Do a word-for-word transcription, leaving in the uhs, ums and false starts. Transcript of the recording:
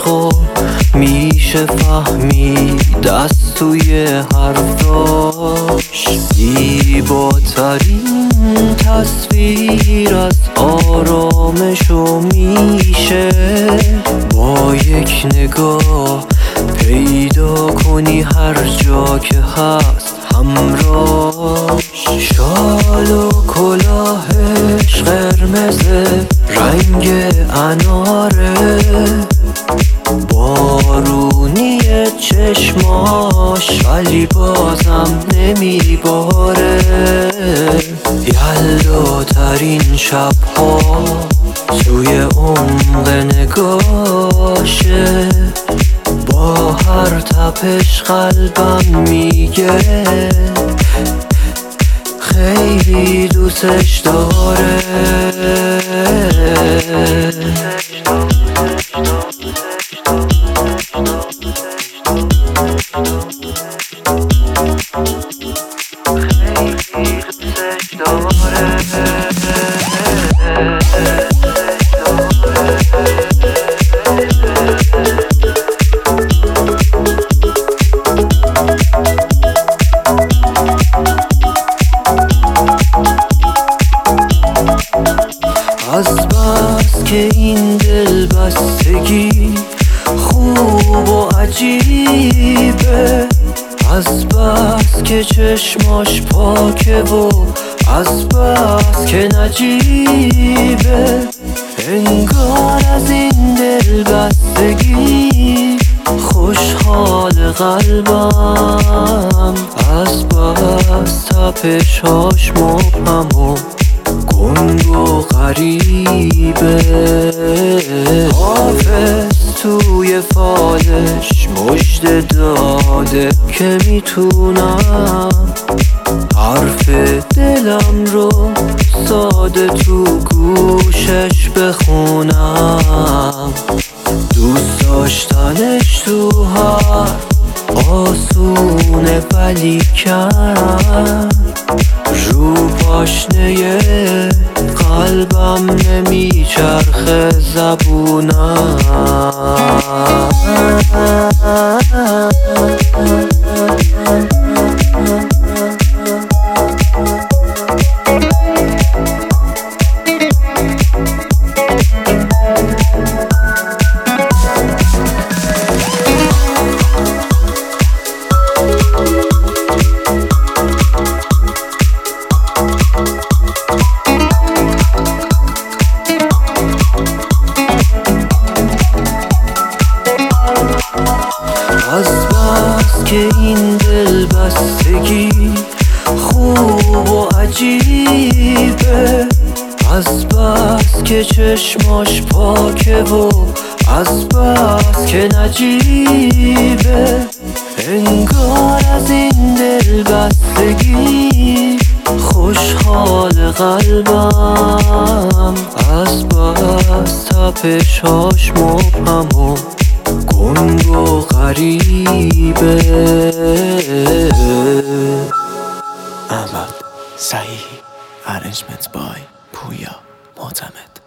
تو میشه فهمید از توی حرفاش زیباترین تصویر از آرامشو میشه با یک نگاه پیدا کنی هر جا که هست همراهش. شال و کلاهش قرمزه رنگ اناره، بارونی چشماش ولی بازم نمیباره. یلداترین شبها توی عمق نگاشه، با هر تپش قلبم میگه خیلی دوستش داره. از بس که این دل بستگی خوب و عجیبه، از بس که چشماش پاکه و از بس که نجیبه، انگار از این دل بستگی خوشحال قلبم، از بس تپشاش مبهم و گنگ و غریبه. حافظ توی فالش مژده داده که میتونم حرف دلم رو ساده تو گوشش بخونم. دوست داشتنش تو هر آسونه ولی کم رو پاشنه قلبم نمیچرخه زبونم. از بس که این دل بستگی خوب و عجیبه، از بس که چشماش پاکه و از بس که نجیبه، انگار از این دل بستگی خوشحال قلبم، از بس تپشاش مبهم و گنگ و غریبه. احمد صحیح. Arrangements by پویا معتمد.